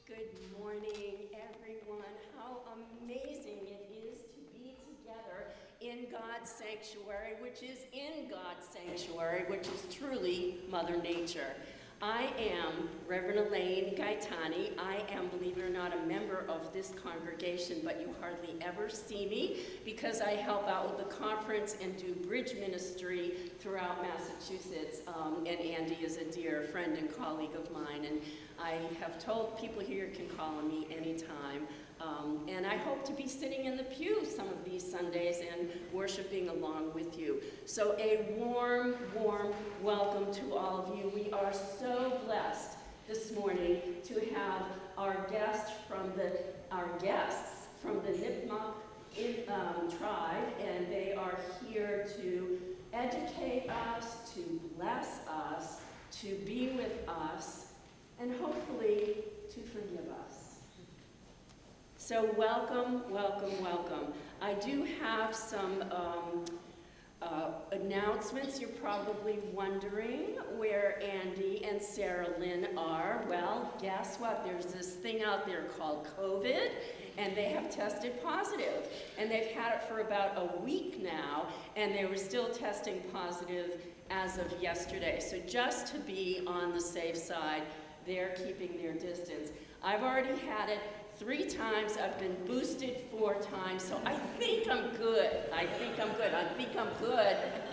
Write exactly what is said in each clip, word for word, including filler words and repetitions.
Good morning, everyone. How amazing it is to be together in God's sanctuary, which is in God's sanctuary, which is truly Mother Nature. I am Reverend Elaine Gaetani. I am, believe it or not, a member of this congregation, but you hardly ever see me because I help out with the conference and do bridge ministry throughout Massachusetts. Um, and Andy is a dear friend and colleague of mine, and I have told people here can call on me anytime. Um, and I hope to be sitting in the pew some of these Sundays and worshiping along with you. So a warm, warm welcome to all of you. We are so blessed this morning to have our guest from the our guests from the Nipmuc in, um, tribe, and they are here to educate us, to bless us, to be with us, and hopefully to forgive us. So welcome, welcome, welcome. I do have some um, uh, announcements. You're probably wondering where Andy and Sarah Lynn are. Well, guess what? There's this thing out there called COVID, and they have tested positive. And they've had it for about a week now, and they were still testing positive as of yesterday. So just to be on the safe side, they're keeping their distance. I've already had it three times. I've been boosted four times, so I think I'm good. I think I'm good. I think I'm good.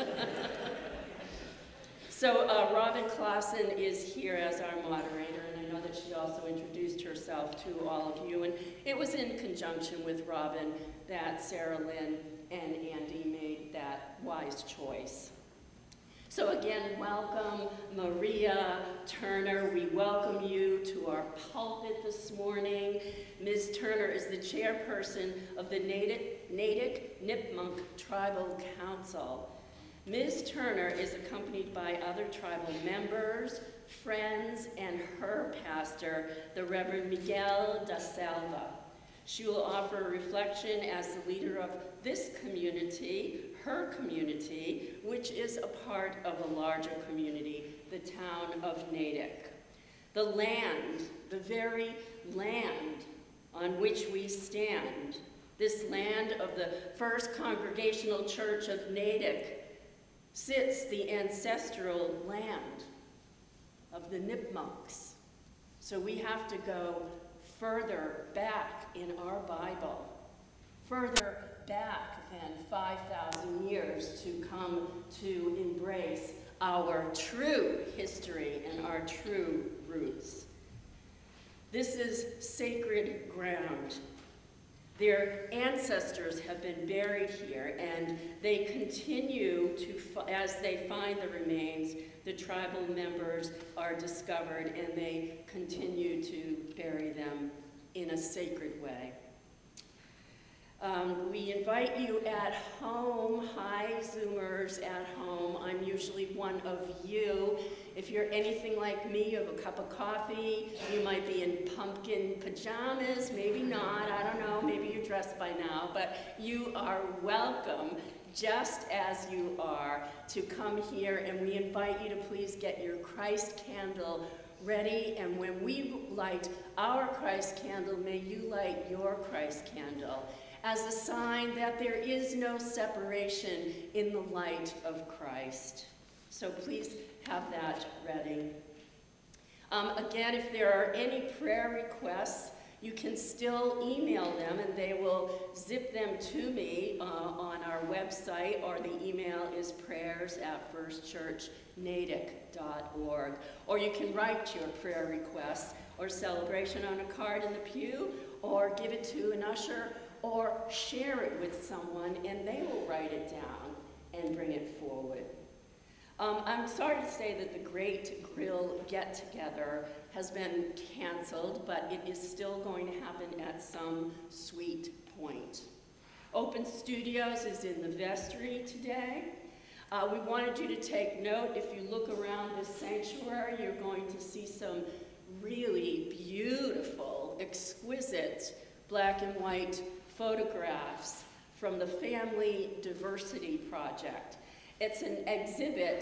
So uh, Robin Clausen is here as our moderator, and I know that she also introduced herself to all of you, and it was in conjunction with Robin that Sarah Lynn and Andy made that wise choice. So again, welcome, Maria Turner. We welcome you to our pulpit this morning. Miz Turner is the chairperson of the Natick, Natick Nipmuc Tribal Council. Miz Turner is accompanied by other tribal members, friends, and her pastor, the Reverend Miguel da Selva. She will offer a reflection as the leader of this community, her community, which is a part of a larger community, the town of Natick. The land, the very land on which we stand, this land of the First Congregational Church of Natick, sits the ancestral land of the Nipmucs. So we have to go further back in our Bible, further back than five thousand years to come to embrace our true history and our true roots. This is sacred ground. Their ancestors have been buried here, and they continue to, as they find the remains, the tribal members are discovered, and they continue to bury them in a sacred way. Um, we invite you at home. Hi, Zoomers at home. I'm usually one of you. If you're anything like me, you have a cup of coffee, you might be in pumpkin pajamas, maybe not, I don't know, maybe you're dressed by now, but you are welcome, just as you are, to come here, and we invite you to please get your Christ candle ready, and when we light our Christ candle, may you light your Christ candle as a sign that there is no separation in the light of Christ. So please have that ready. Um, again, if there are any prayer requests, you can still email them, and they will zip them to me uh, on our website, or the email is prayers at first church natick dot org. Or you can write your prayer requests or celebration on a card in the pew, or give it to an usher, or share it with someone, and they will write it down and bring it forward. Um, I'm sorry to say that the Great Grill Get-Together has been canceled, but it is still going to happen at some sweet point. Open Studios is in the vestry today. Uh, we wanted you to take note. If you look around this sanctuary, you're going to see some really beautiful, exquisite black and white photographs from the Family Diversity Project. It's an exhibit,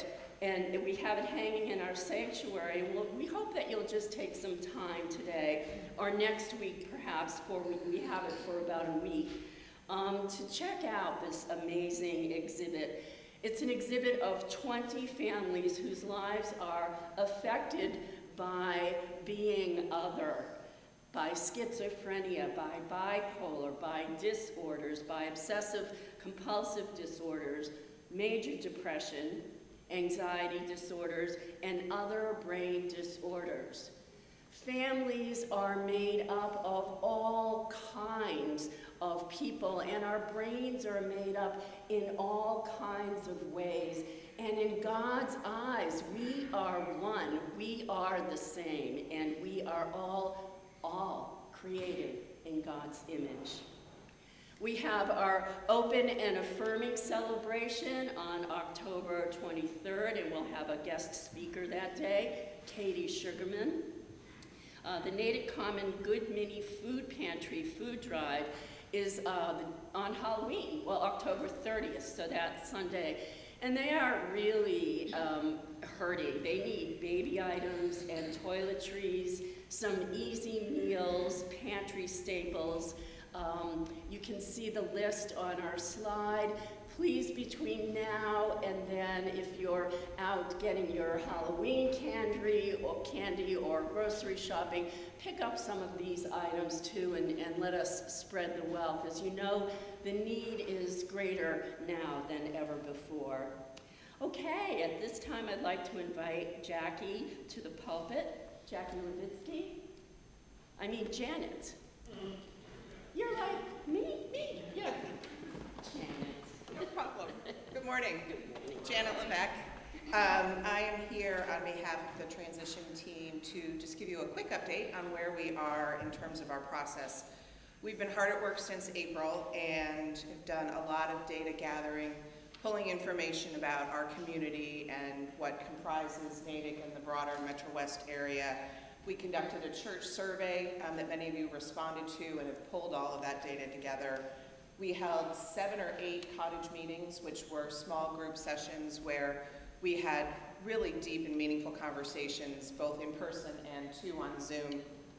And we have it hanging in our sanctuary. Well, we hope that you'll just take some time today, or next week perhaps, for we, we have it for about a week, um, to check out this amazing exhibit. It's an exhibit of twenty families whose lives are affected by being other, by schizophrenia, by bipolar, by disorders, by obsessive compulsive disorders, major depression, anxiety disorders, and other brain disorders. Families are made up of all kinds of people, and our brains are made up in all kinds of ways. And in God's eyes, we are one, we are the same, and we are all, all created in God's image. We have our open and affirming celebration on October twenty-third, and we'll have a guest speaker that day, Katie Sugarman. Uh, the Natick Common Good Mini Food Pantry food drive is uh, on Halloween, well, October thirtieth, so that's Sunday. And they are really um, hurting. They need baby items and toiletries, some easy meals, pantry staples. Um, you can see the list on our slide. Please, between now and then, if you're out getting your Halloween candy or candy or grocery shopping, pick up some of these items too, and, and let us spread the wealth. As you know, the need is greater now than ever before. Okay, at this time I'd like to invite Jackie to the pulpit. Jackie Levitsky. I mean Janet. Mm-hmm. You're like me, me, yeah. Janet. No problem. Good morning. Good morning. Janet Levesque. Um, I am here on behalf of the transition team to just give you a quick update on where we are in terms of our process. We've been hard at work since April and have done a lot of data gathering, pulling information about our community and what comprises Natick and the broader Metro West area. We conducted a church survey um, that many of you responded to and have pulled all of that data together. We held seven or eight cottage meetings, which were small group sessions where we had really deep and meaningful conversations, both in person and two on Zoom.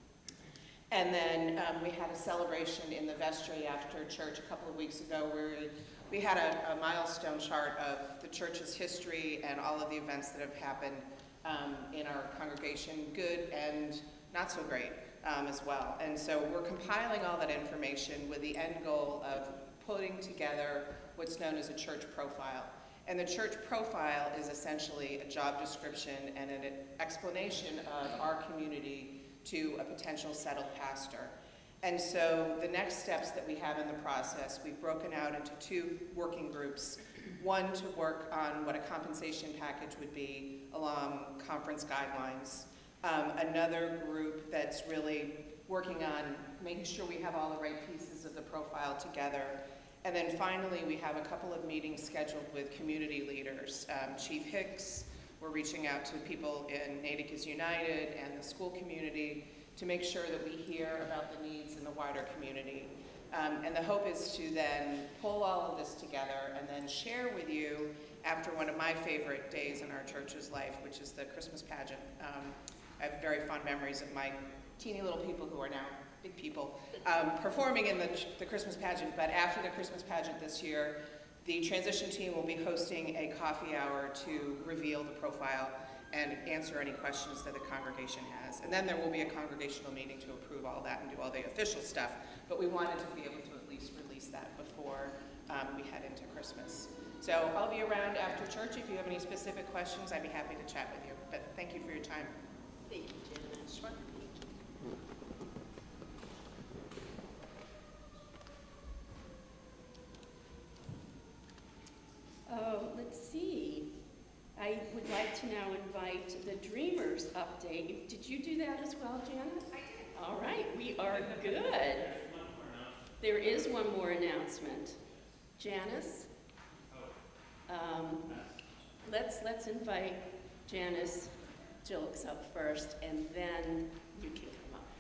And then um, we had a celebration in the vestry after church a couple of weeks ago where we had a, a milestone chart of the church's history and all of the events that have happened um, in our congregation, good and not so great um, as well. And so we're compiling all that information with the end goal of putting together what's known as a church profile. And the church profile is essentially a job description and an explanation of our community to a potential settled pastor. And so the next steps that we have in the process, we've broken out into two working groups. One to work on what a compensation package would be along conference guidelines. Um, another group that's really working on making sure we have all the right pieces of the profile together. And then finally, we have a couple of meetings scheduled with community leaders. Um, Chief Hicks, we're reaching out to people in Natick is United and the school community to make sure that we hear about the needs in the wider community. Um, and the hope is to then pull all of this together and then share with you after one of my favorite days in our church's life, which is the Christmas pageant. Um, I have very fond memories of my teeny little people who are now big people um, performing in the, the Christmas pageant. But after the Christmas pageant this year, the transition team will be hosting a coffee hour to reveal the profile and answer any questions that the congregation has. And then there will be a congregational meeting to approve all that and do all the official stuff. But we wanted to be able to at least release that before um, we head into Christmas. So I'll be around after church. If you have any specific questions, I'd be happy to chat with you. But thank you for your time. Thank you, Janet. Sure. Oh, let's see. I would like to now invite the Dreamers update. Did you do that as well, Janet? I did. All right, we are good. There is one more announcement. Janice? Um, let's, let's invite Janice Jilks up first, and then you can come up.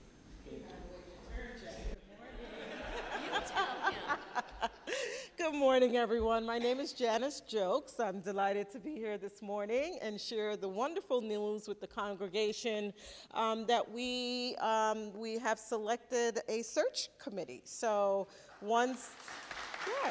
You tell him. Good morning. morning, everyone. My name is Janice Jokes. I'm delighted to be here this morning and share the wonderful news with the congregation um, that we, um, we have selected a search committee. So once, yes.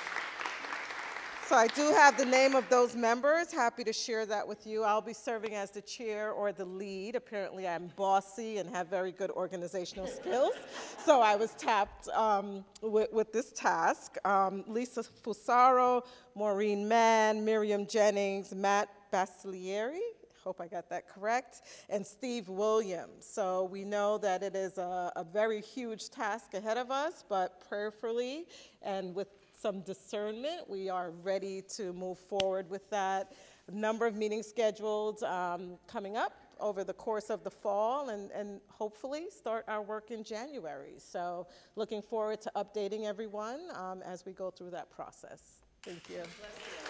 So I do have the name of those members. Happy to share that with you. I'll be serving as the chair or the lead. Apparently I'm bossy and have very good organizational skills. So I was tapped um, with, with this task. Um, Lisa Fusaro, Maureen Mann, Miriam Jennings, Matt Bastilieri, hope I got that correct, and Steve Williams. So we know that it is a, a very huge task ahead of us, but prayerfully and with some discernment, we are ready to move forward with that. A number of meetings scheduled um, coming up over the course of the fall, and, and hopefully start our work in January. So looking forward to updating everyone um, as we go through that process. Thank you. Bless you.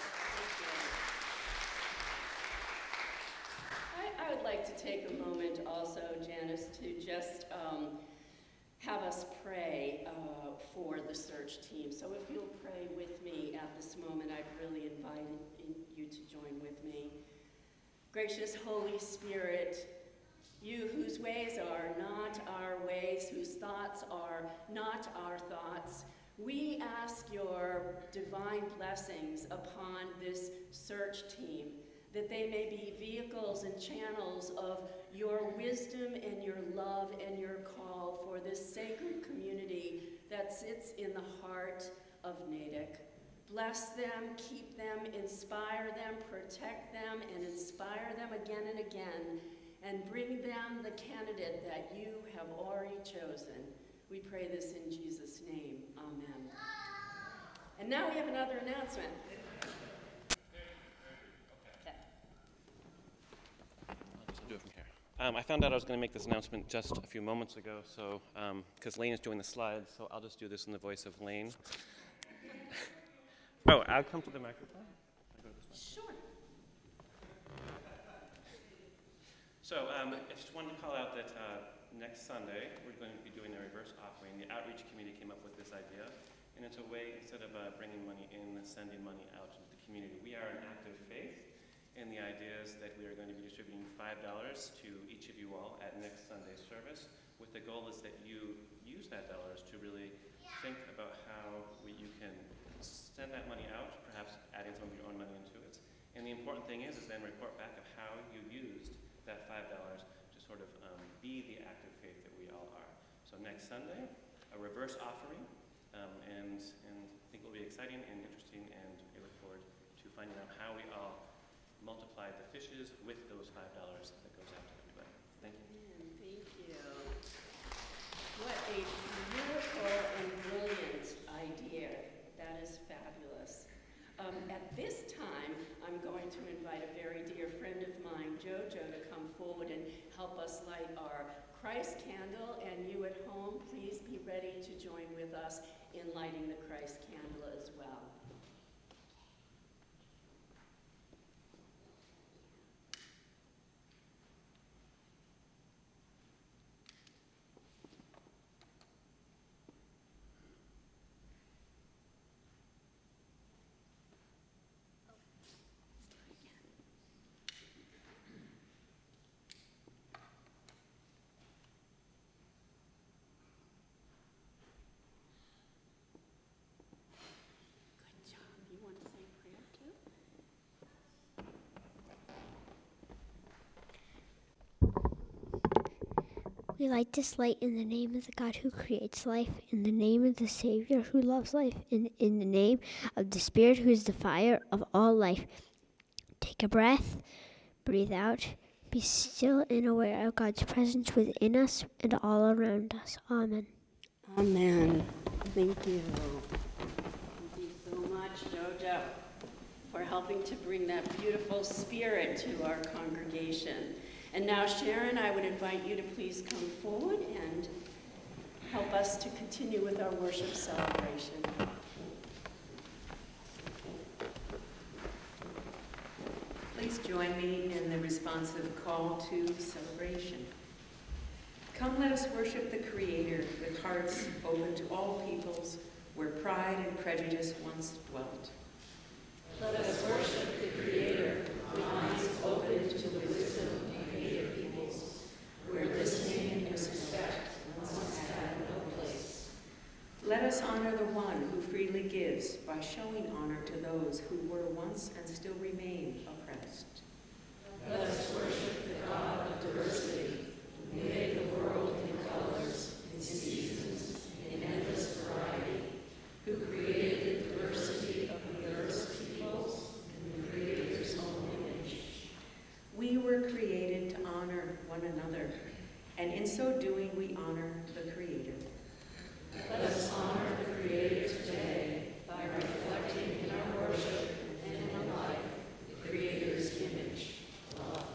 Thank you. I, I would like to take a moment also, Janice, to just um, have us pray uh, for the search team. So if you'll pray with me at this moment, I've really invited you to join with me. Gracious Holy Spirit, you whose ways are not our ways, whose thoughts are not our thoughts, we ask your divine blessings upon this search team, that they may be vehicles and channels of your wisdom and your love and your call for this sacred community that sits in the heart of Natick. Bless them, keep them, inspire them, protect them, and inspire them again and again, and bring them the candidate that you have already chosen. We pray this in Jesus' name. Amen. And now we have another announcement. Do it from here. Um, I found out I was going to make this announcement just a few moments ago, so because um, Lane is doing the slides, so I'll just do this in the voice of Lane. Oh, I'll come to the microphone. Sure. So um, I just wanted to call out that uh, next Sunday we're going to be doing a reverse offering. The outreach committee came up with this idea, and it's a way, instead of uh, bringing money in, sending money out into the community. We are an active faith. And the idea is that we are going to be distributing five dollars to each of you all at next Sunday's service, with the goal is that you use that dollars to really think about how we, you can send that money out, perhaps adding some of your own money into it. And the important thing is, is then report back of how you used that five dollars to sort of um, be the active faith that we all are. So next Sunday, a reverse offering, um, and, and I think it will be exciting and interesting, and we look forward to finding out how we all multiply the fishes with those five dollars that goes out to everybody. Thank you. Amen. Thank you. What a beautiful and brilliant idea. That is fabulous. Um, at this time, I'm going to invite a very dear friend of mine, Jojo, to come forward and help us light our Christ candle. And you at home, please be ready to join with us in lighting the Christ candle as well. We light this light in the name of the God who creates life, in the name of the Savior who loves life, and in the name of the Spirit who is the fire of all life. Take a breath, breathe out, be still and aware of God's presence within us and all around us. Amen. Amen. Thank you. Thank you so much, Jojo, for helping to bring that beautiful spirit to our congregation. And now, Sharon, I would invite you to please come forward and help us to continue with our worship celebration. Please join me in the responsive call to celebration. Come, let us worship the Creator with hearts open to all peoples, where pride and prejudice once dwelt. Let us worship the Creator, with minds open to the wisdom of native peoples, where listening and respect once had no place. Let us honor the one who freely gives by showing honor to those who were once and still remain oppressed. Let us worship the God of diversity, who made the world in colors, in seasons, in endless variety, who created the diversity of the earth's peoples in the Creator's own image. We were created to honor one another, and in so doing we honor the Creator. Let us honor the Creator today by reflecting in our worship and in our life the Creator's image, love.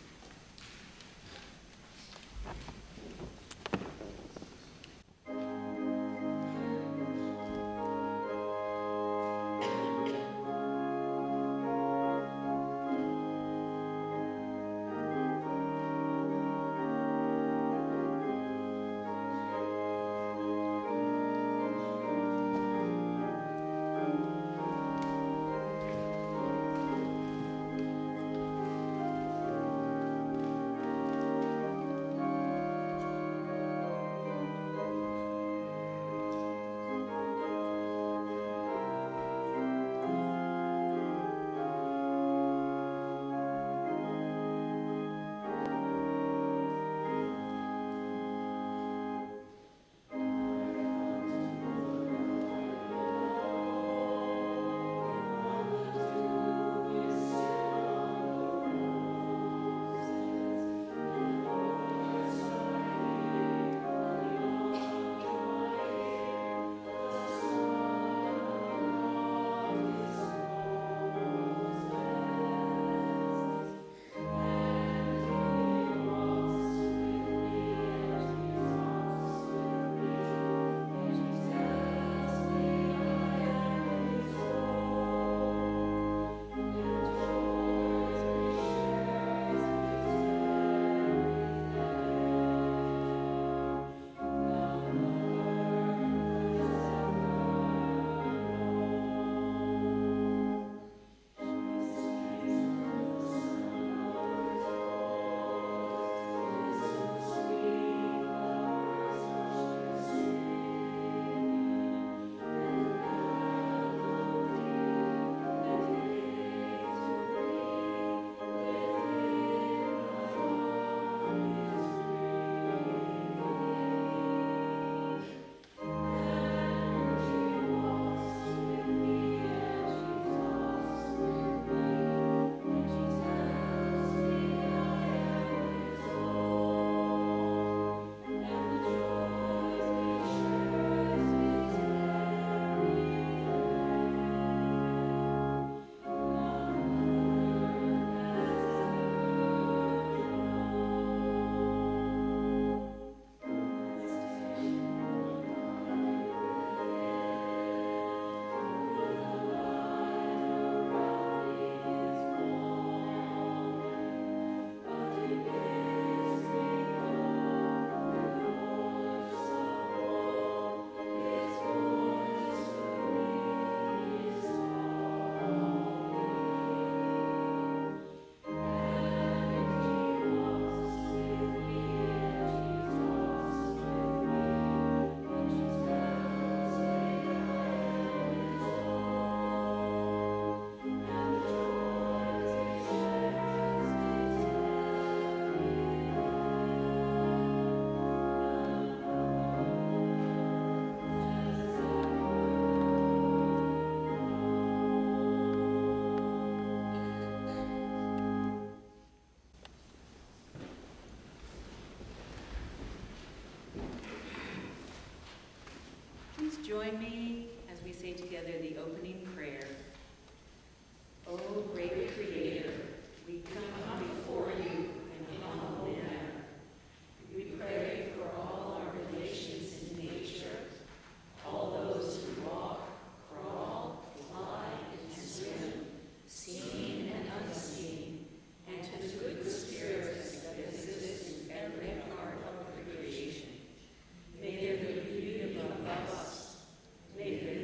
Join me as we say together the opening prayer. O great Creator, we come before you in humble manner. We pray for all our relations in nature, all those who walk, crawl, fly, and swim, seen and unseen, and to the good spirits that exist in every part of the creation. May their good beauty above us, may their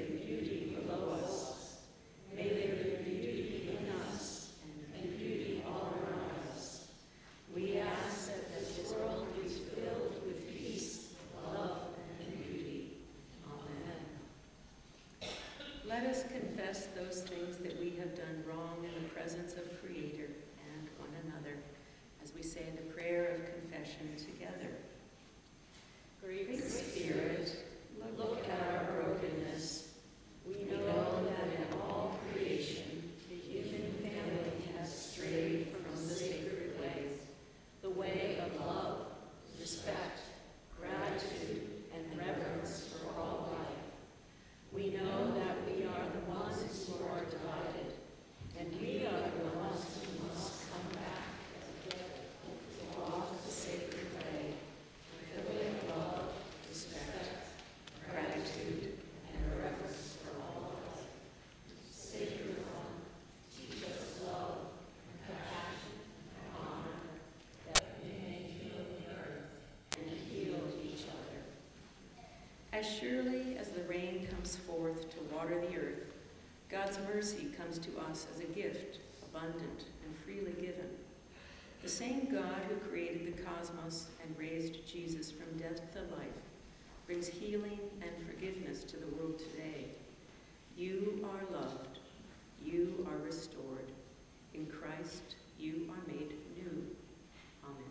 Let us confess those things that we have done wrong in the presence of Creator and one another, as we say the prayer of confession together. Great Spirit, look at our brokenness. We know that in all creation, the human family has strayed from the sacred ways, the way of love, respect, gratitude, and reverence for all life. We know that we are the ones who are divided, and we are the ones who must come back together to walk the sacred way, the way of love, respect, gratitude, and reverence for all life. Sacred One, teach us love, compassion, and honor, that we may heal the earth and heal each other. As surely as the rain comes forth to water the earth, God's mercy comes to us as a gift, abundant and freely given. The same God who created the cosmos and raised Jesus from death to life brings healing and forgiveness to the world today. You are loved. You are restored. In Christ, you are made new. Amen.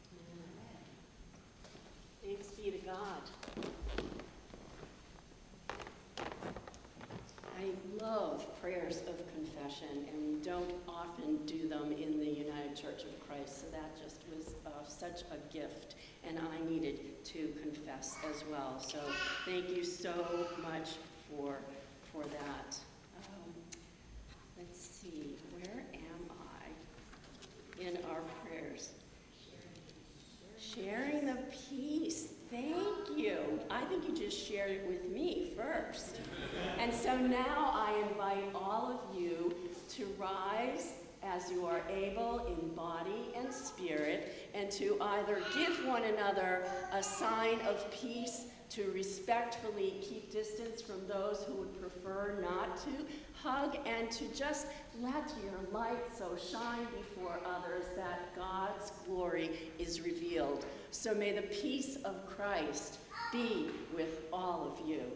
Thanks be to God. I love prayers of confession, and we don't often do them in the United Church of Christ, so that just was uh, such a gift, and I needed to confess as well. So thank you so much for, for that. Um, let's see, where am I in our prayers? Sharing the peace. Thank you. I think you just shared it with me first. And so now I invite all of you to rise as you are able in body and spirit, and to either give one another a sign of peace, to respectfully keep distance from those who would prefer not to hug, and to just let your light so shine before others that God's glory is revealed. So may the peace of Christ be with all of you.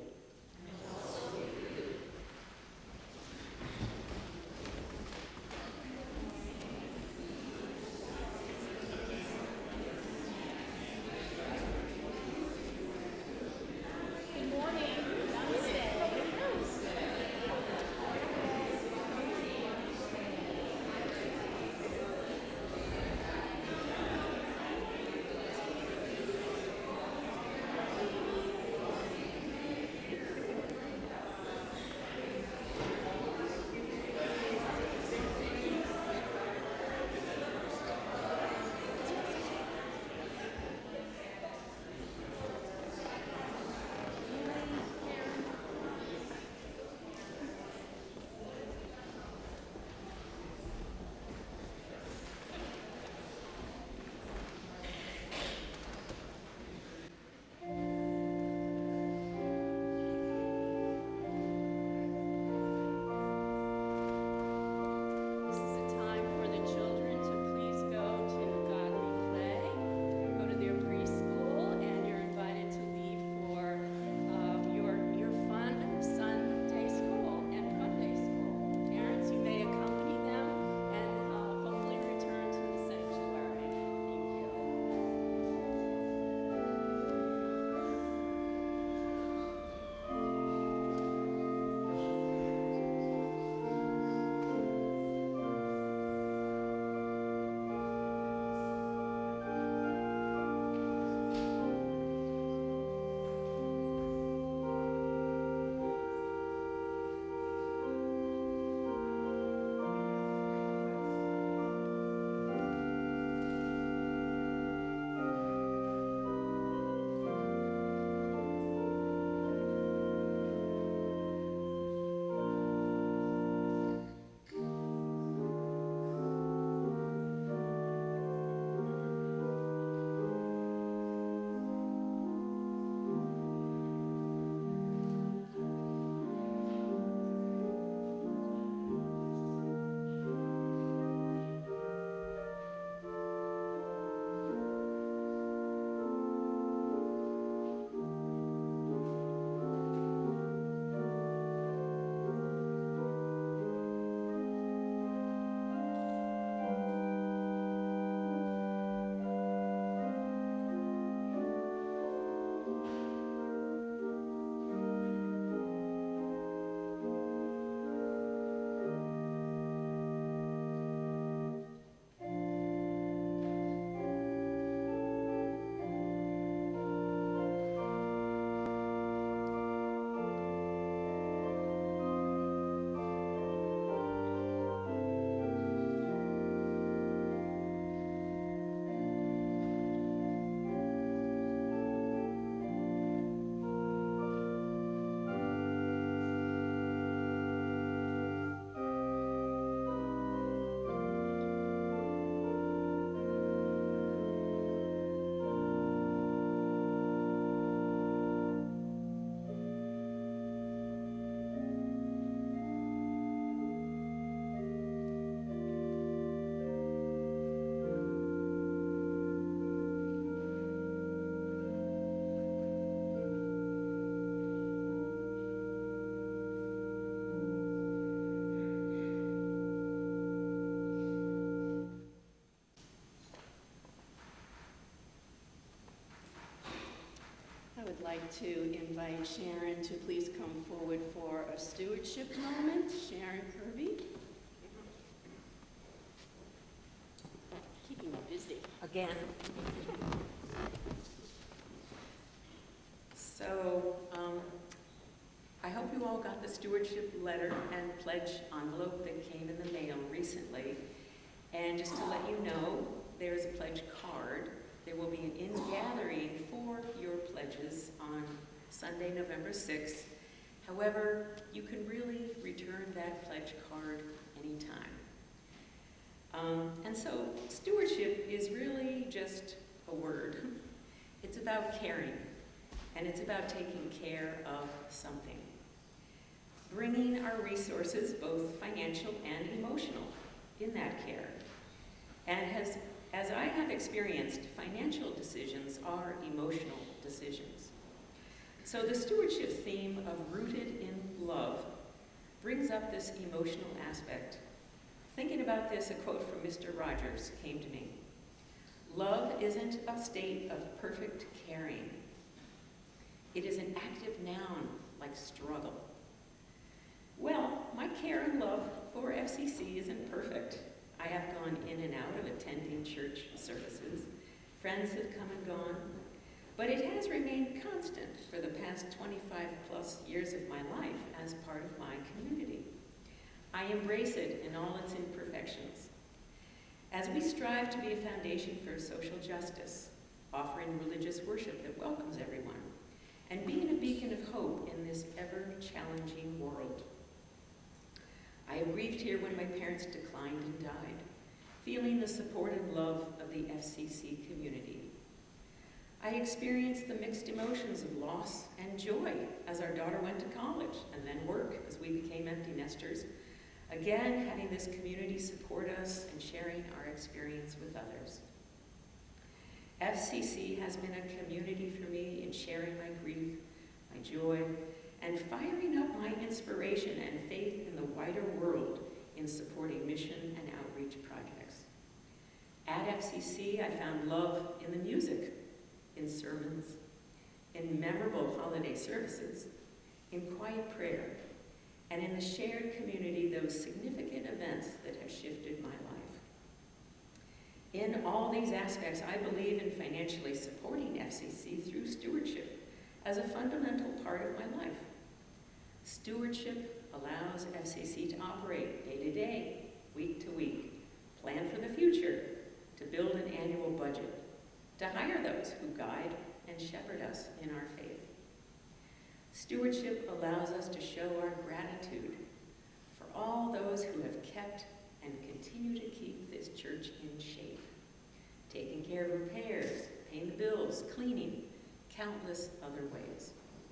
like to invite Sharon to please come forward for a stewardship moment. Sharon Kirby. Keeping me busy. Again. So, um, I hope you all got the stewardship letter and pledge envelope that came in the mail recently. And just to let you know, there's a pledge card. There will be an in-gathering for your pledges on Sunday, November sixth. However, you can really return that pledge card anytime. Um, and so stewardship is really just a word. It's about caring, and it's about taking care of something. Bringing our resources, both financial and emotional, in that care. And has, as I have experienced, financial decisions are emotional decisions. So the stewardship theme of rooted in love brings up this emotional aspect. Thinking about this, a quote from Mister Rogers came to me. Love isn't a state of perfect caring. It is an active noun, like struggle. Well, my care and love for F C C isn't perfect. I have gone in and out of attending church services. Friends have come and gone. But it has remained constant for the past twenty-five plus years of my life as part of my community. I embrace it in all its imperfections. As we strive to be a foundation for social justice, offering religious worship that welcomes everyone, and being a beacon of hope in this ever-challenging world. I have grieved here when my parents declined and died, feeling the support and love of the F C C community. I experienced the mixed emotions of loss and joy as our daughter went to college and then work as we became empty nesters. Again, having this community support us and sharing our experience with others. F C C has been a community for me in sharing my grief, my joy, and firing up my inspiration and faith in the wider world in supporting mission and outreach projects. At F C C, I found love in the music, in sermons, in memorable holiday services, in quiet prayer, and in the shared community, those significant events that have shifted my life. In all these aspects, I believe in financially supporting F C C through stewardship as a fundamental part of my life. Stewardship allows F C C to operate day to day, week to week, plan for the future, to build an annual budget, to hire those who guide and shepherd us in our faith. Stewardship allows us to show our gratitude for all those who have kept and continue to keep this church in shape, taking care of repairs, paying the bills, cleaning, countless other ways.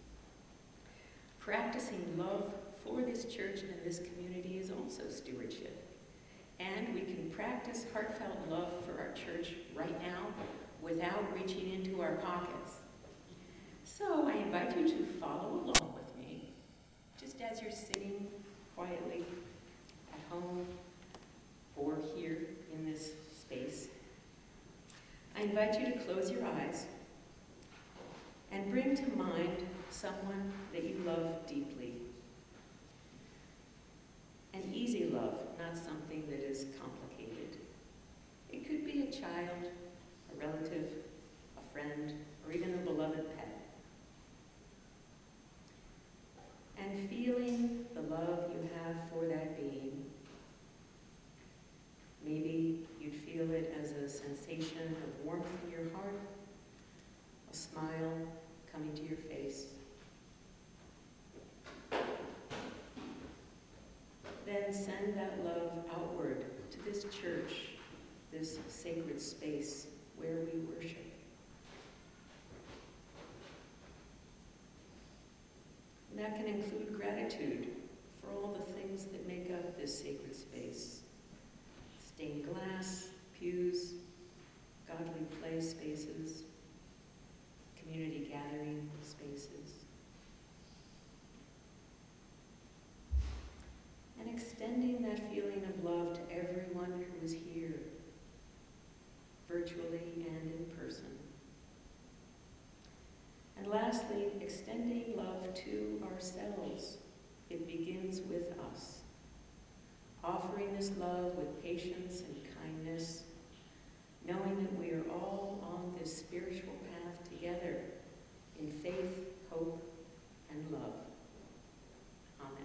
Practicing love for this church and this community is also stewardship. And we can practice heartfelt love for our church right now without reaching into our pockets. So I invite you to follow along with me, just as you're sitting quietly at home or here in this space. I invite you to close your eyes and bring to mind someone that you love deeply. An easy love, not something that is complicated. It could be a child, a relative, a friend, or even a beloved pet. And feeling the love you have for that being. Maybe you'd feel it as a sensation of warmth in your heart, a smile coming to your face. Then send that love outward to this church, this sacred space where we worship. And that can include gratitude for all the things that make up this sacred space. Stained glass, pews, godly play spaces, community gathering spaces. And extending that feeling of love to everyone who is here, virtually and in person. And lastly, extending love to ourselves. It begins with us. Offering this love with patience and kindness, knowing that we are all on this spiritual path together in faith, hope, and love. Amen.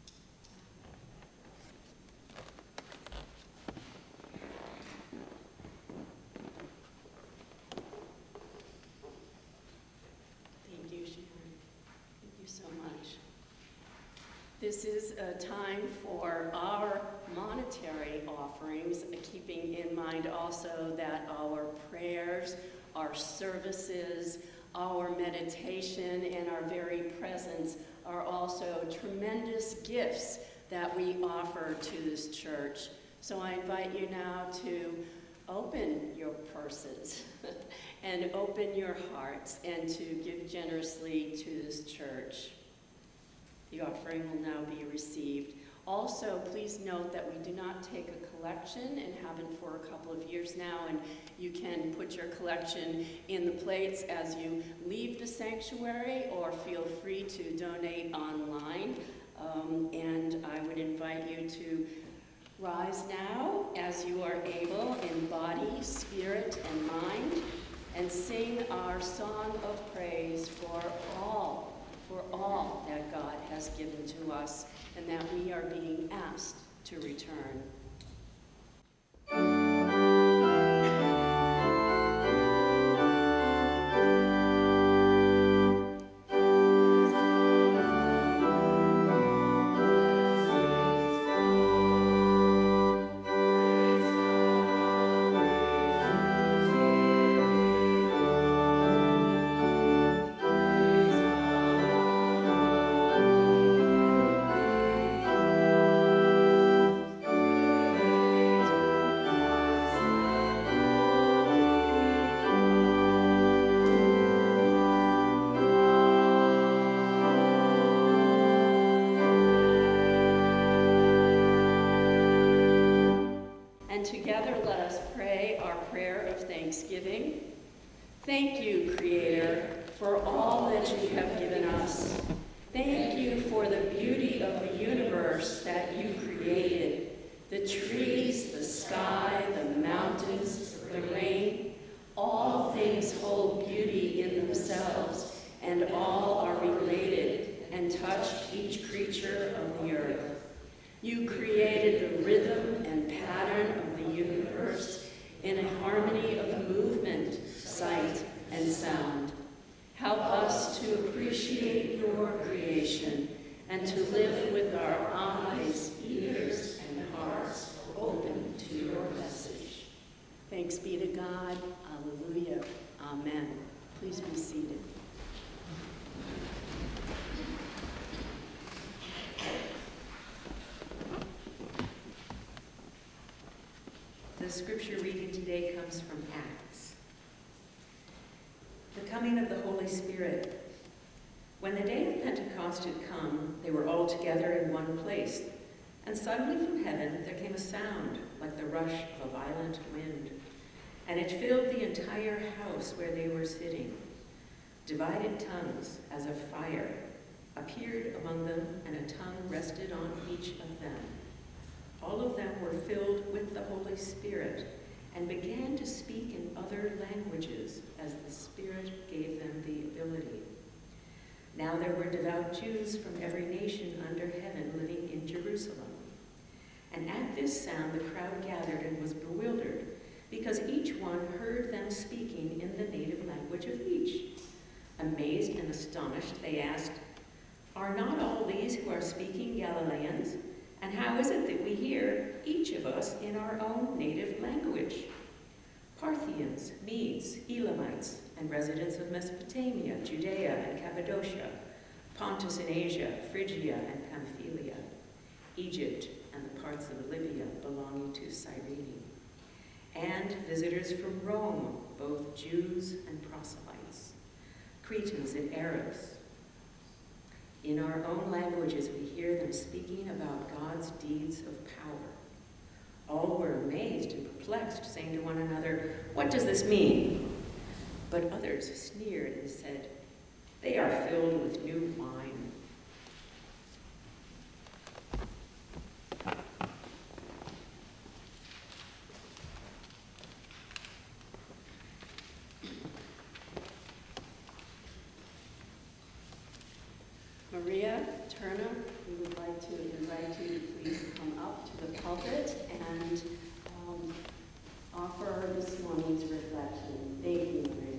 Thank you, Sharon. Thank you so much. This is a time for our monetary offerings, keeping in mind also that our prayers, our services, our meditation, and our very presence are also tremendous gifts that we offer to this church. So I invite you now to open your purses and open your hearts and to give generously to this church. The offering will now be received. Also, please note that we do not take a collection and haven't for a couple of years now, and you can put your collection in the plates as you leave the sanctuary, or feel free to donate online. Um, and I would invite you to rise now as you are able in body, spirit, and mind, and sing our song of praise for all for all that God has given to us and that we are being asked to return. And together let us pray our prayer of thanksgiving. Thank you, Creator, for all that you have given us. Thank you for the beauty of the universe that you created. The trees, the sky, the mountains, the rain, all things hold beauty in themselves, and all are related and touch each creature of the earth. You created the rhythm and pattern of the universe in a harmony of movement, sight, and sound. Help us to appreciate your creation and to live with our eyes, ears, and hearts open to your message. Thanks be to God. Alleluia. Amen. Please be seated. The scripture reading today comes from Acts. The coming of the Holy Spirit. When the day of Pentecost had come, they were all together in one place, and suddenly from heaven there came a sound like the rush of a violent wind, and it filled the entire house where they were sitting. Divided tongues as of fire appeared among them, and a tongue rested on each of them. All of them were filled with the Holy Spirit and began to speak in other languages as the Spirit gave them the ability. Now there were devout Jews from every nation under heaven living in Jerusalem. And at this sound the crowd gathered and was bewildered, because each one heard them speaking in the native language of each. Amazed and astonished, they asked, "Are not all these who are speaking Galileans? And how is it that we hear, each of us, in our own native language?" Parthians, Medes, Elamites, and residents of Mesopotamia, Judea and Cappadocia, Pontus in Asia, Phrygia and Pamphylia, Egypt and the parts of Libya belonging to Cyrene, and visitors from Rome, both Jews and proselytes, Cretans and Arabs. In our own languages we hear them speaking about God's deeds of power. All were amazed and perplexed, saying to one another, "What does this mean?" But others sneered and said, filled with new wine. Maria Turner, we would like to invite you to please come up to the pulpit and um, offer this morning's reflection. Thank you, Maria.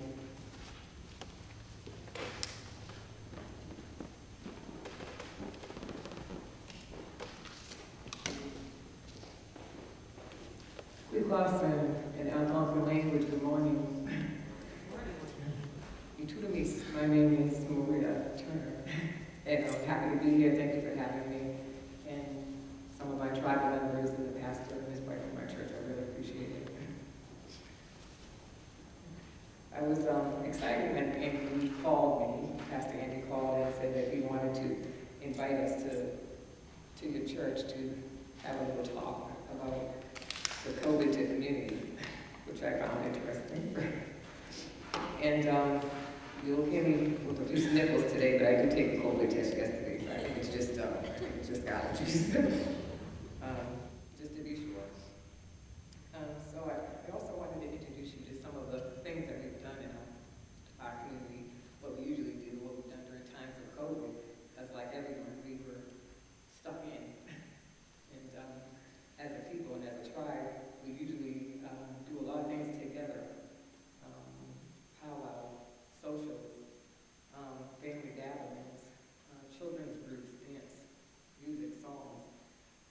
Good lesson in Algonquin language. Good morning. You tutor me. My name is Maria Turner, and I'm happy to be here. Thank you for having me. And some of my tribal members and the pastor and his wife from my church, I really appreciate it. I was um, excited when Andy called me. Pastor Andy called and said that he wanted to invite us to to your church to have a little talk about the COVID to community, which I found interesting. And um, you'll hear me with a few sniffles today, but I did take the COVID test yesterday, so I think it's just, uh, I think it's just allergies. um, just to be sure. Um, so I, I also wanted to introduce you to some of the things that we've done in our, our community, what we usually do, what we've done during times of COVID, because like everyone, we were stuck in. And um, as a people and as a tribe, we usually um, do a lot of things together. Um, powwow, socials, um, family gatherings, uh, children's groups, dance, music, songs.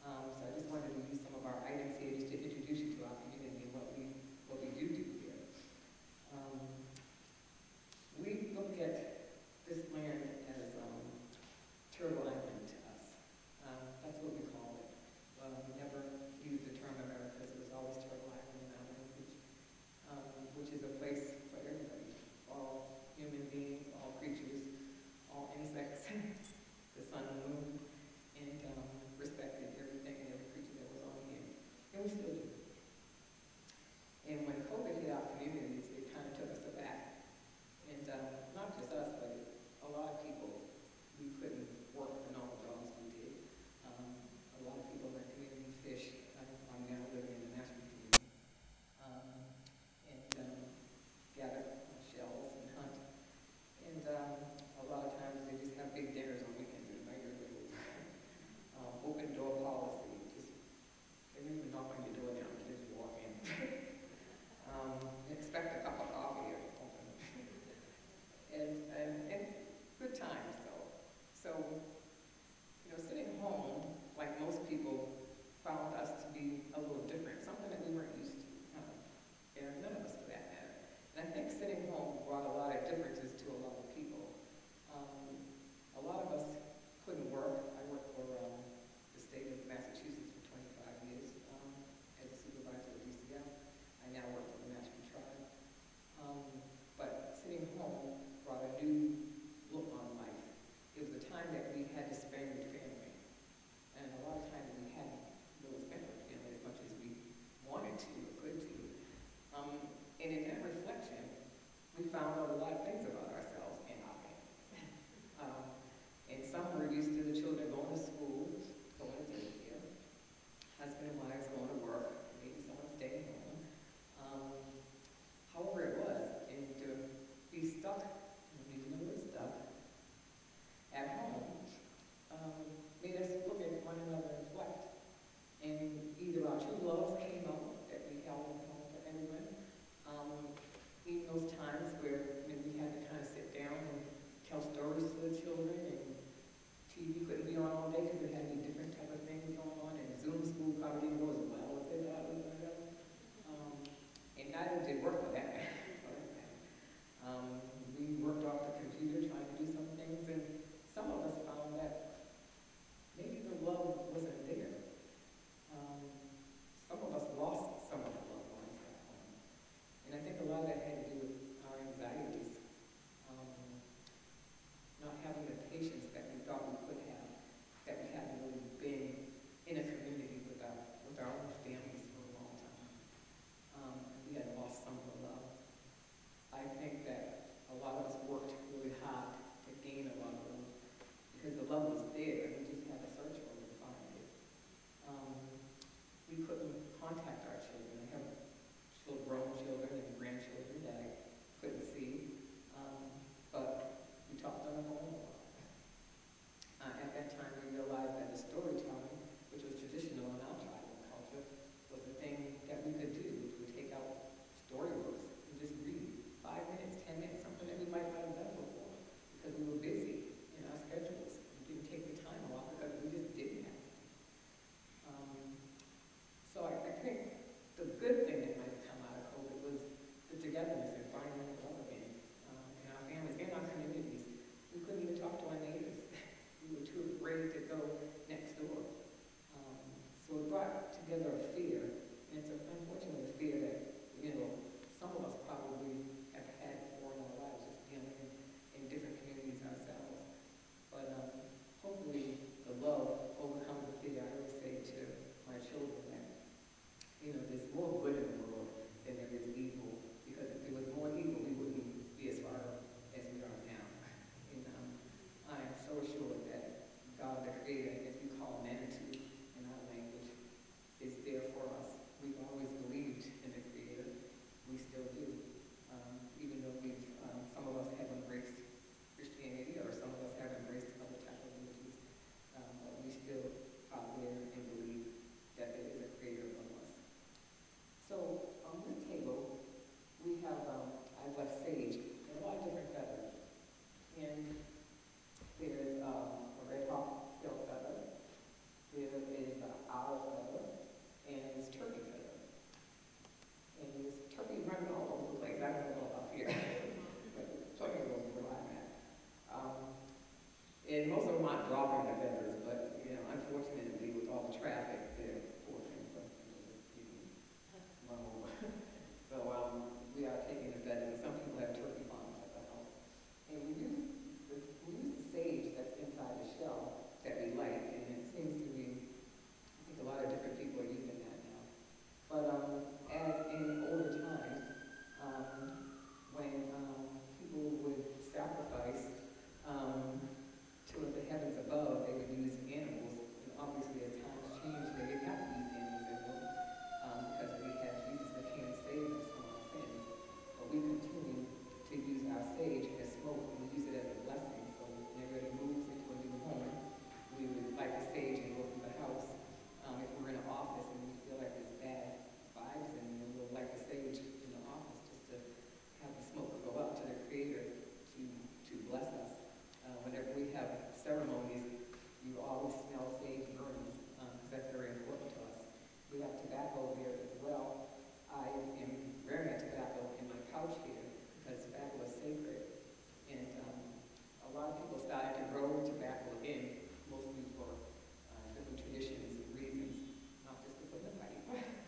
And most of them aren't dropping the feathers, but, you know, unfortunately, with all the traffic, they're poor things, but, you know, just people run over. So, um, we are taking the feathers, and some people have turkey farms at the house. And we use, the, we use the sage that's inside the shell that we like, and it seems to be, I think a lot of different people are using that now. But, um, as in older times, um, when, um, people would sacrifice, um, to the heavens above, they would use animals. And obviously, as times changed, they didn't have to use animals anymore, um, because we have Jesus that came and saved us from our sins. But we continue to use our sage as smoke, and we use it as a blessing. So whenever it moves into a new home, we would light the sage and go through the house. Um, if we're in an office and we feel like there's bad vibes, and then we'll light the sage in the office just to have the smoke go up to the Creator to to bless us. Uh, whenever we have ceremonies, you always smell sage burning, because that's very important to us. We have tobacco here as well. I am wearing a tobacco in my pouch here because tobacco is sacred. And um, a lot of people started to grow tobacco in, mostly for uh, different traditions and reasons, not just to put in the pipe.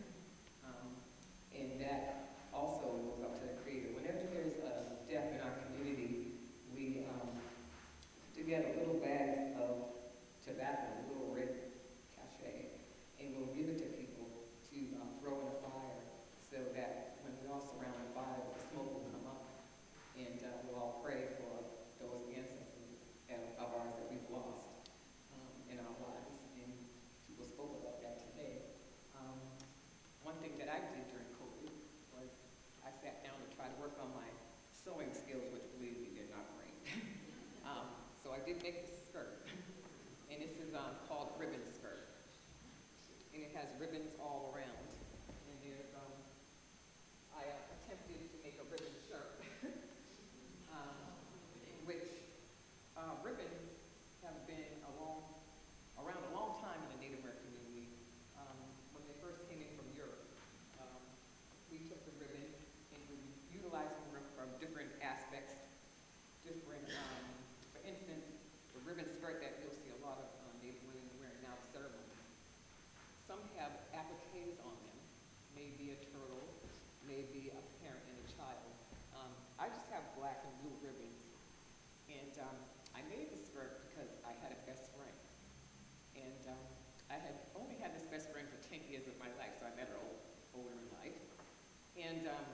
um, and that also goes up to the Creator. Whenever there's a death in our community, we um, together little bags of tobacco, a little red cachet, and we'll give it to people to um, throw in a fire so that when we all surround the fire, the smoke will come up, and uh, we'll all pray for those ancestors of of ours that we've lost um, in our lives. And people spoke about that today. Um, one thing that I did during COVID was I sat down to try to work on my sewing skills, which believe me, they're not great. um, So I did make this skirt, and this is um, called ribbon skirt, and it has ribbons all around. And there's, um, I uh, attempted to make a ribbon shirt, um, which uh, ribbons have been a long, around a long time in the Native American community. Um, when they first came in from Europe, um, we took the ribbon and we utilized them from different aspects, different. Um, For instance, the ribbon skirt that you'll see a lot of um, Native women wearing now at ceremonies, some have appliques on them, maybe a turtle, maybe a parent and a child. Um, I just have black and blue ribbons, and um, I made the skirt because I had a best friend, and um, I had only had this best friend for ten years of my life, so I met her old, older in life, and um,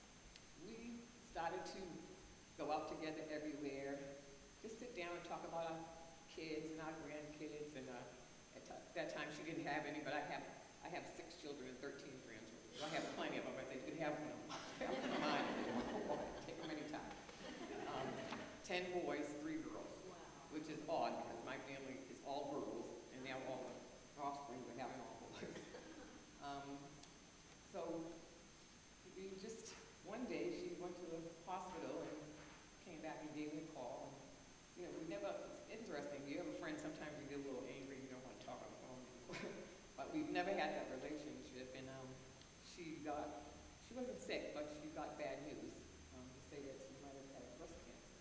we started to go out together everywhere. Just sit down and talk about our kids and our grandkids. And uh, at t that time, she didn't have any, but I have I have six children and thirteen grandchildren. So I have plenty of them, but they could have them. Mine. Take them anytime. Um, ten boys, three girls, wow. Which is odd because my family is all girls, and now all the offspring we're having all boys. um, so we just one day she went to the hospital and came back and gave me a call. You know, we never, it's interesting, you have a friend, sometimes you get a little angry, you don't want to talk on the phone, but we've never had that relationship, and um, she got, she wasn't sick, but she got bad news um, to say that she might have had breast cancer.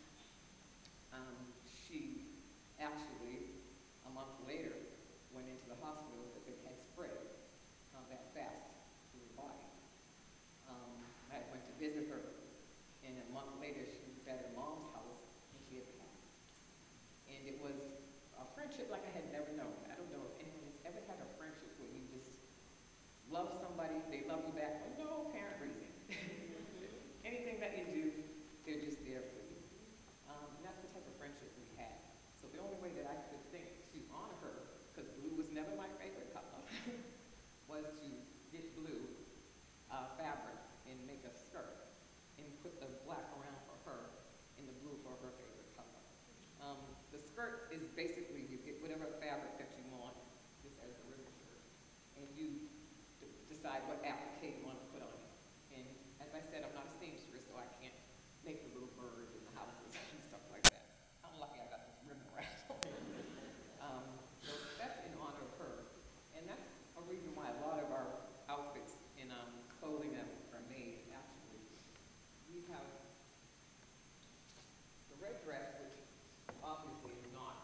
Um, she actually, a month later, went into the hospital because it had spread uh, that fast through her body. Um, I went to visit her, and a month later, she was at her mom's house, and she had passed. And it was a friendship like I had never known. I don't know if anyone has ever had a friendship where you just love somebody, they love you back for no apparent reason. Anything that you do, they're just there for you. Um, and that's the type of friendship we had. So the only way that I could think to honor her, because blue was never my favorite color, was to get blue uh, fabric and make a skirt and put the black around for her and the blue for her favorite color. Um, the skirt is basically you get whatever fabric that you want, just as a ribbon shirt, and you d decide what applique you want to put on it. And as I said, I'm not a seamstress, so I can't make the little birds in the houses and stuff like that. I'm lucky I got this ribbon around. um, so that's in honor of her, and that's a reason why a lot of our outfits and um, clothing that are made actually. We have the red dress, which obviously is not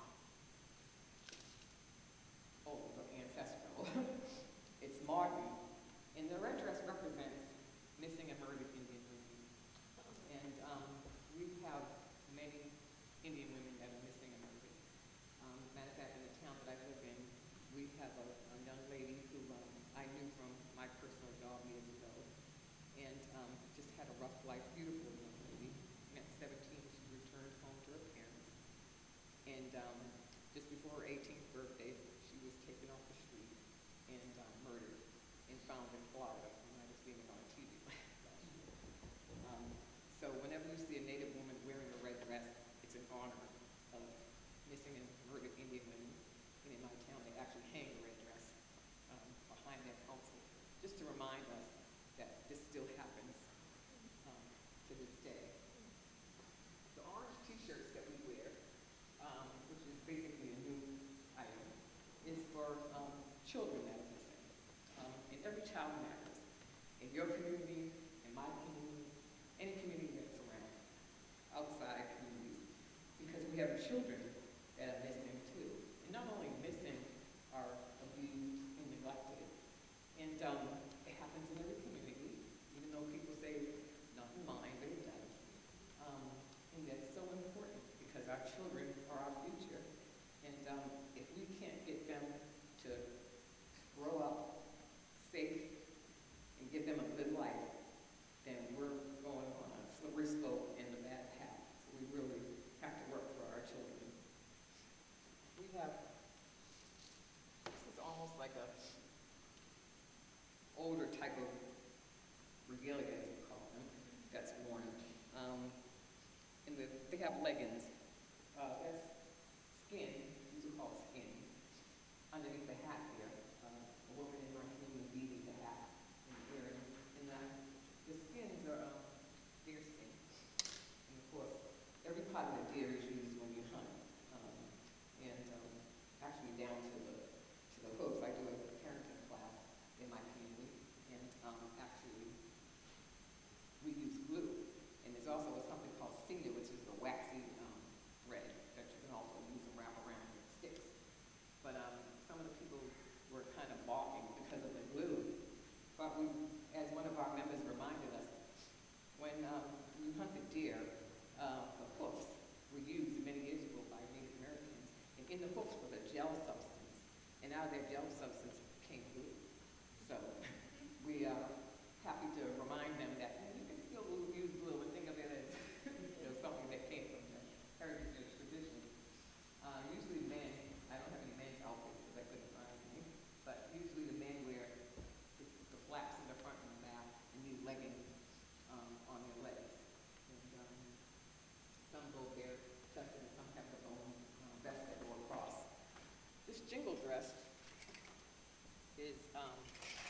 had a rough life, beautiful young lady. And at seventeen, she returned home to her parents. And um, just before her eighteenth birthday, she was taken off the street and um, murdered and found in Florida. You might have seen it on T V last year. Um, so whenever you see a Native woman wearing a red dress, it's in honor of missing and murdered Indian women. And in my town, they actually hang the red dress um, behind their council, just to remind us that this still happens um, to this day. The orange t-shirts that we wear, um, which is basically a new item, is for um, children that are missing. Um, and every child matters. In your community, in my community, any community that's around, outside communities, because we have children that are missing too. And not only missing, are abused and neglected. And um, it happens in every community, even though people say, not in mine, but it does. Um, and that's so important because our children are our future. And um, if we can't get them to grow up safe and give them a good life, then we're going on a slippery slope in the bad path. So we really have to work for our children. We have, this is almost like a older type of regalia, as we call them, that's worn. Um, and the, they have leggings. Uh, that's skin, these are called skins. Underneath the hat here, uh, a woman in my community weaving the hat and wearing. And the, the skins are um, deer skin. And of course, every part of the deer is used when you hunt. Um, and um, actually down to the, to the hooves. I do a parenting class in my community. And um, actually, we use glue. And there's also something called cedar, which is the waxy um, thread that you can also use and wrap around with sticks. But um, some of the people were kind of balking because of the glue. But we, as one of our members reminded us, when um, we hunted deer, uh, the hoofs were used many years ago by Native Americans. And in the hoofs was a gel substance. And out of that gel substance came glue. So we are happy to remind them that you can still use glue and think of it as you know, something that came from the heritage and tradition. Uh, usually men, I don't have any men's outfits because I couldn't find any, but usually the men wear the, the flaps in the front and the back and these leggings um, on their legs. And um, some go bare chested and some have the bone uh, vest that go across. This jingle dress is um,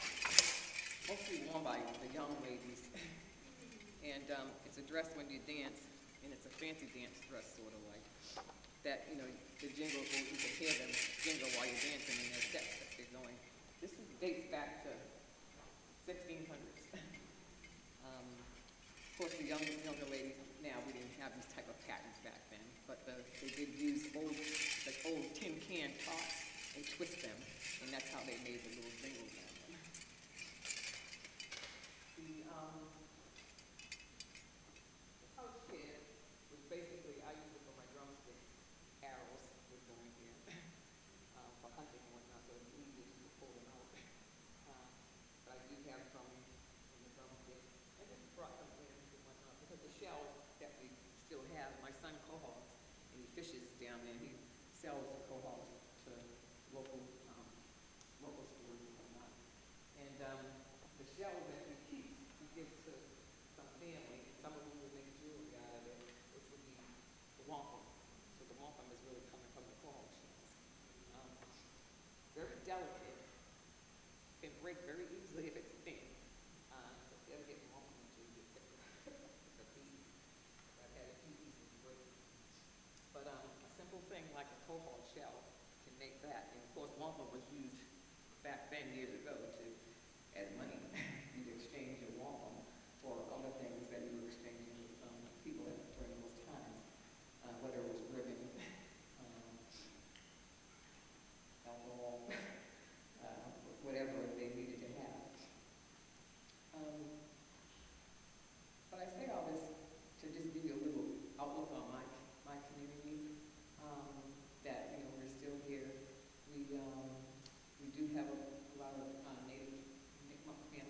mostly worn by the young ladies. And um, it's a dress when you dance, and it's a fancy dance dress, sort of like that, you know, the jingle, you can hear them jingle while you're dancing in their steps that they're going. This is, dates back to sixteen hundreds. um, of course, the younger, younger ladies now, we didn't have these type of patterns back then, but the, they did use old, like old tin can tops and twist them, and that's how they made the little jingles on them. The, um, the pouch here was basically, I used it for my drumsticks. Arrows would go in here um, for hunting and whatnot, so it's easy to pull them out. Uh, but I do have some in the drumstick. I just brought some in and whatnot because the shells that we still have, my son cohogs, and he fishes down there. He sells the cohogs to local um, local stores and whatnot. And um, the shells that we keep, we give to some family. Some of them will make jewelry out of it, which would be the wampum. So the wampum is really coming from the coral shells. Um, very delicate, can break very easily if it's thin. Uh, so if you ever get wampum, you get the pieces. I've had a few pieces break. But um, a simple thing like a cohort shell can make that. And of course, wampum was used back then years ago to as money. You'd exchange your wampum for other things that you were exchanging with um, people at, during those times, uh, whether it was ribbon, um, alcohol, uh, whatever they needed to have. Um, but I say all this to just give you a little outlook on my my community. Um, that you know we're still here. We um, we do have a, a lot of uh, Native Mi'kmaq family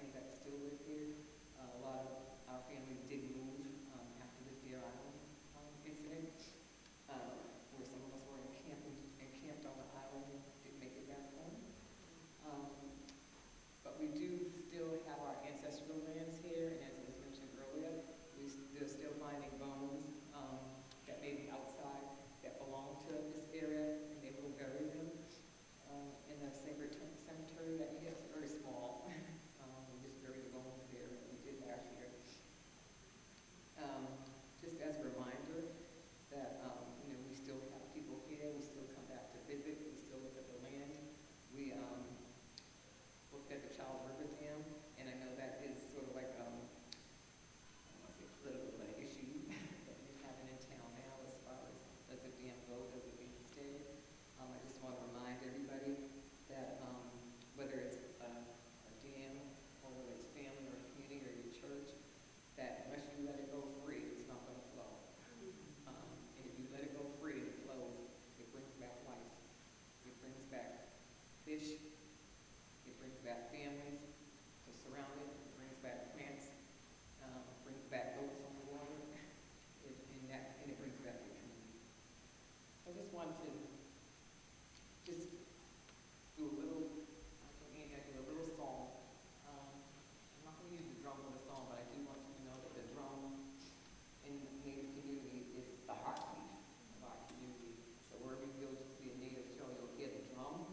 want to just do a little, I can end, I do a little song. Um, I'm not going to use the drum for the song, but I do want you to know that the drum in the Native community is the heartbeat of our community. So wherever you go to see a Native show, you'll hear the drum,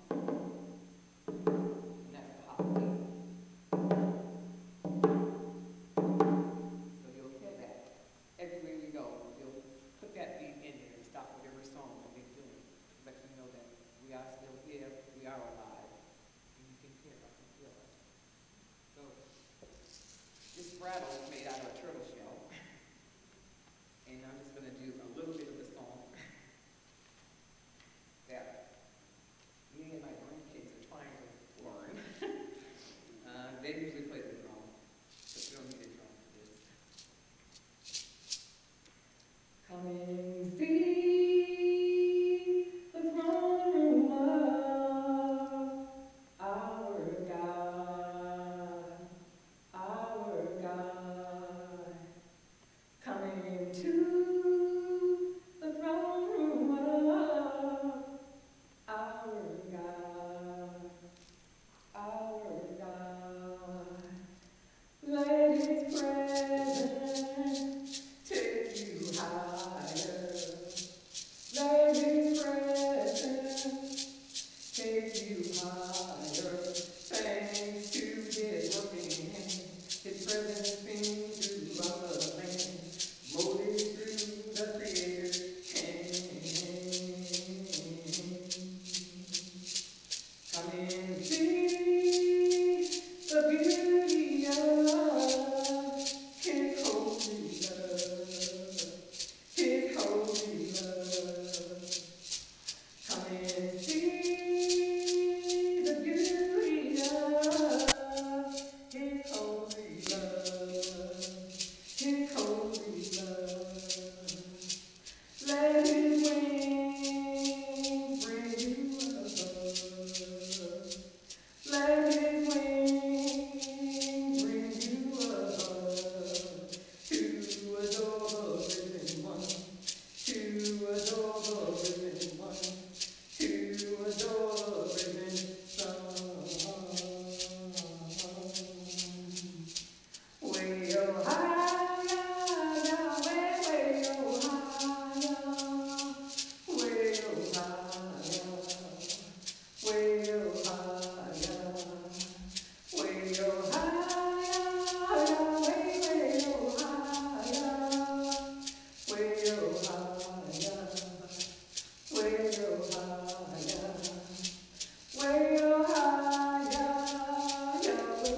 and that's the heartbeat. So you'll hear that everywhere we go. You'll put that beat in there and stop whatever song that we're doing. Let you know that we are still here, we are alive, and you can hear us and feel us. So this rattle is made out of a turtle shell, and I'm just going to do a little bit of the song that me and my grandkids are trying to learn. uh, they usually play the drum, but you don't need a drum for this. Come and see the throne room of our God, our God. Come into the throne room of our God, our God. Let His presence take you higher. Let His presence take you higher. Thanks to His working hand, His presence beams throughout the land, molded through the Creator's hand. Come and see the beauty of His holy love, His holy love. Come and see the beauty of His holy love, His holy love. Let His wings bring you above. Let His wings bring you above to adore the risen one, to adore the risen one, to adore the risen Son. Way oh higher, Yahweh, way oh higher, way oh higher, way oh higher, way oh higher, Yahweh, way oh higher, way oh higher, way oh higher, way oh higher, Yahweh,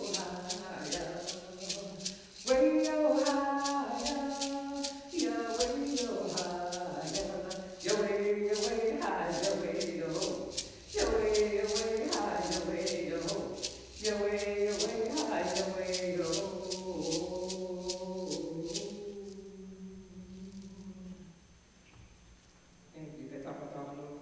way oh higher. Way oh higher, Yahweh, oh higher, Yahweh, Yahweh, high, Yahweh, oh, Yahweh, Yahweh, high, Yahweh, oh, Yahweh, Yahweh, high, Yahweh, oh. Thank you. That's all I'm talking about.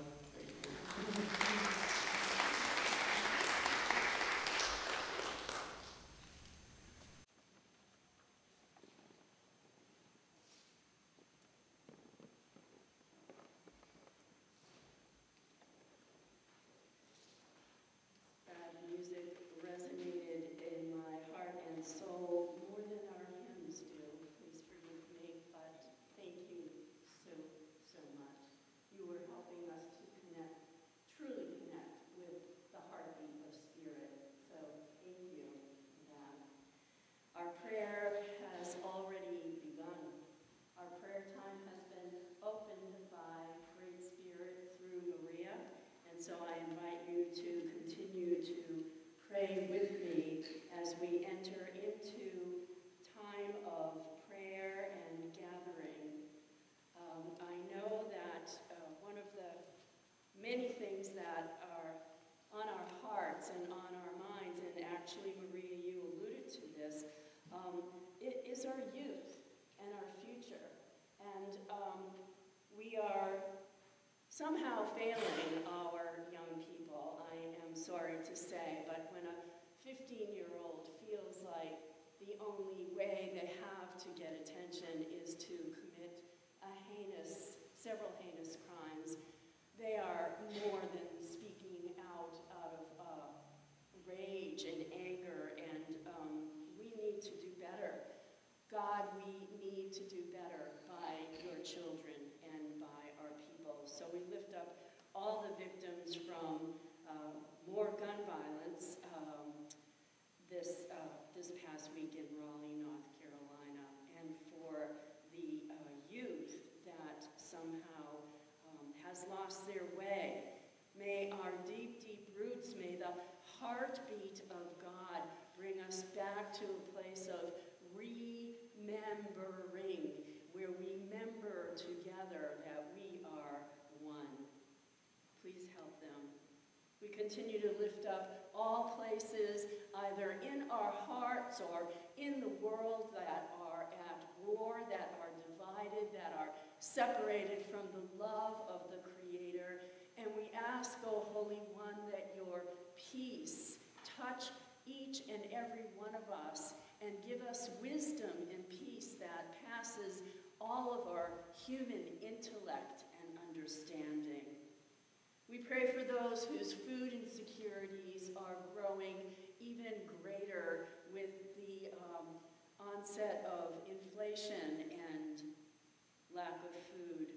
That music resonated in my heart and soul more than our hymns do. Please forgive me, but thank you so, so much. You were helping us to connect, truly connect with the heartbeat of Spirit. So thank you for that. Our prayer has already begun. Our prayer time has been opened by Great Spirit through Maria. And so I invite you to continue to pray with me as we enter into time of prayer and gathering. Um, I know that uh, one of the many things that are on our hearts and on our minds, and actually, Maria, you alluded to this, um, it is our youth and our future. And um, we are somehow failing our young people, I am sorry to say, but when a fifteen-year-old feels like the only way they have to get attention is to commit a heinous, several heinous crimes, They are more than speaking out out of uh, rage and anger, and um, we need to do better. God, we need to do better by your children and by our people. So we lift up all the victims from uh, more gun violence um, this, uh, this past week in Raleigh, North Carolina, and for the uh, youth that somehow um, has lost their way. May our deep, deep roots, may the heartbeat of God bring us back to a place of remembering, where we remember together that we are one. Please help them. We continue to lift up all places, either in our hearts or in the world, that are at war, that are divided, that are separated from the love of the Creator. And we ask, O Holy One, that your peace touch each and every one of us and give us wisdom and peace that passes all of our human intellect and understanding. We pray for those whose food insecurities are growing even greater with the um, onset of inflation and lack of food.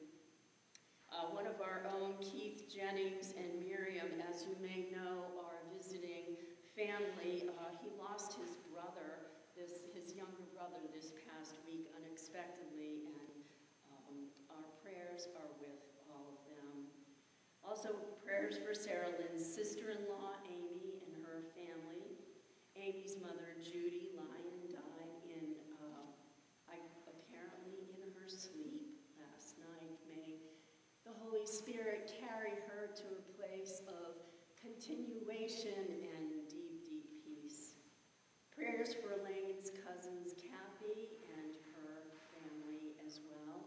Uh, one of our own, Keith Jennings and Miriam, as you may know, are visiting family. Uh, he lost his brother, this, his younger brother, this past week unexpectedly, and um, our prayers are with all of them. Also, prayers for Sarah Lynn's sister-in-law, Amy, and her family. Amy's mother, Judy, Lyon, died in, uh, I, apparently in her sleep last night. May the Holy Spirit carry her to a place of continuation and deep, deep peace. Prayers for Elaine's cousins, Kathy, and her family as well.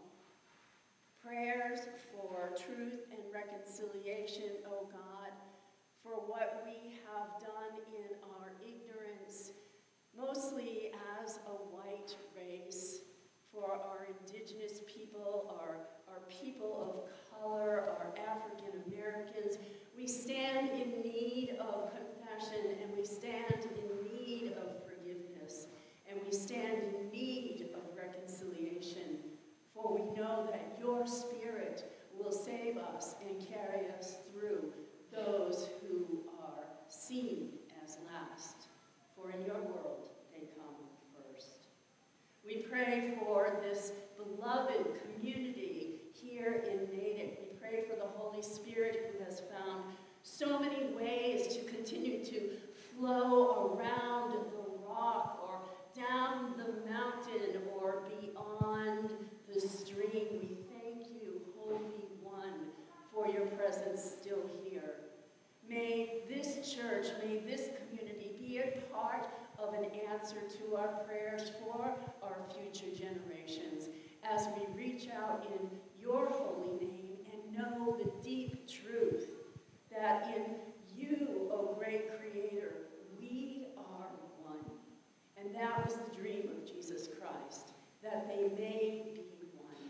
Prayers for truth and reconciliation, O God, for what we have done in our ignorance, mostly as a white race, for our indigenous people, our, our people of color, our African Americans. We stand in need of confession, and we stand in need of forgiveness, and we stand in need of reconciliation. For we know that your Spirit will save us and carry us through those who are seen as last. For in your world, they come first. We pray for this beloved community here in Natick. We pray for the Holy Spirit, who has found so many ways to continue to flow around the rock or down the mountain or beyond the stream. We thank you, Holy One, for your presence still here. May this church, may this community be a part of an answer to our prayers for our future generations as we reach out in your holy name and know the deep truth that in you, O great Creator, we are one. And that was the dream of Jesus Christ, that they may be one.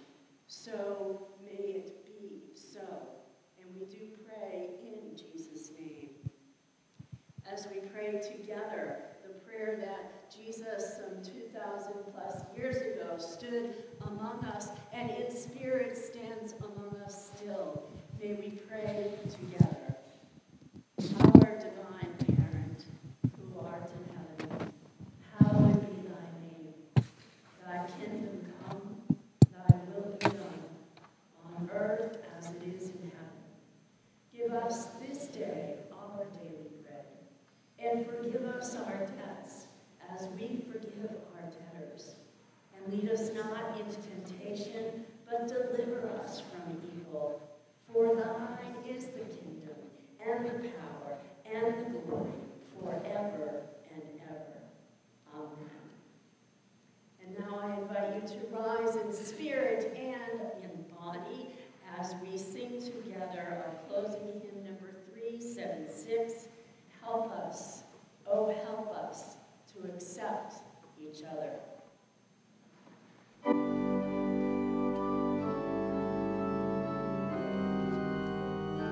So may it be so. And we do pray in Jesus' name. As we pray together, the prayer that Jesus some two thousand plus years ago stood among us and in spirit stands among us still. May we pray together. Our divine parent, who art in heaven, hallowed be thy name. Thy kingdom come, thy will be done, on earth as it is in heaven. Give us this day our daily bread, and forgive us our debts as we forgive our debtors. And lead us not into temptation, but deliver us from evil. For thine is the kingdom, and the power, and the glory, forever and ever. Amen. And now I invite you to rise in spirit and in body as we sing together our closing hymn number three seventy-six, Help Us, oh help us to accept each other. Thank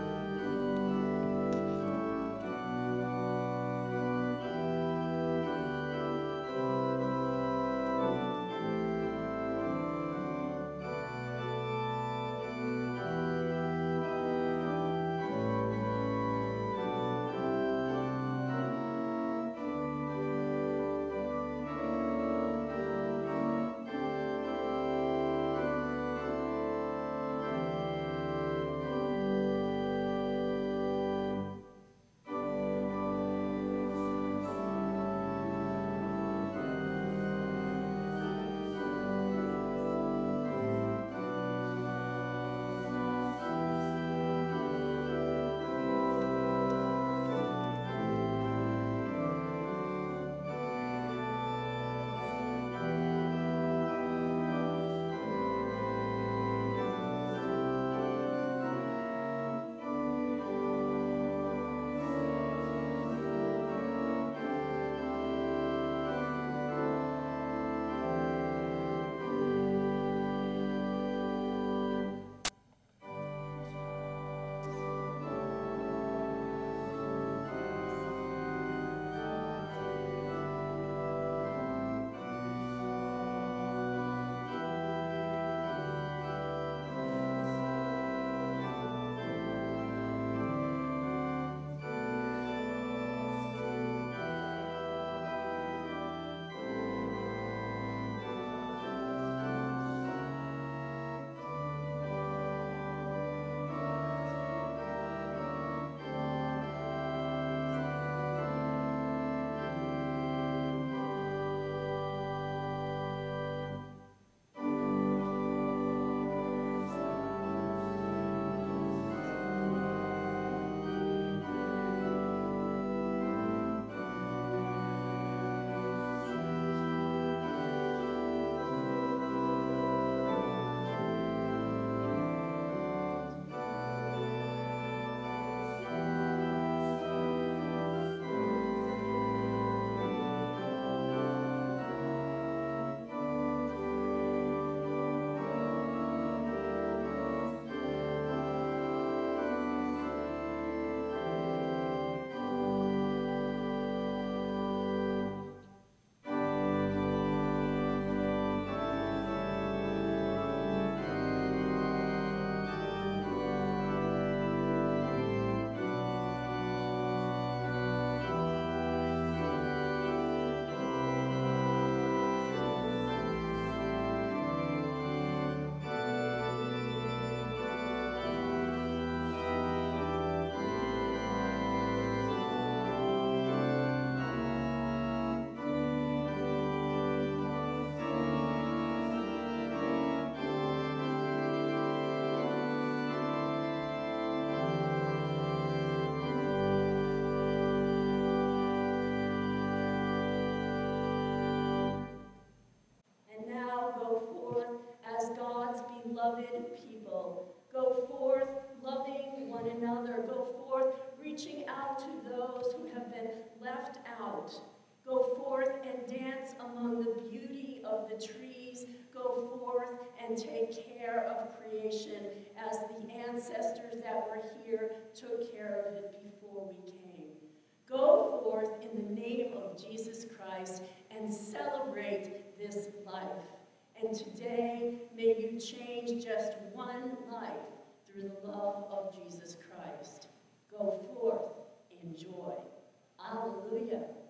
beloved people. Go forth loving one another. Go forth reaching out to those who have been left out. Go forth and dance among the beauty of the trees. Go forth and take care of creation as the ancestors that were here took care of it before we came. Go forth in the name of Jesus Christ and celebrate this life. And today, may you change just one life through the love of Jesus Christ. Go forth in joy. Alleluia.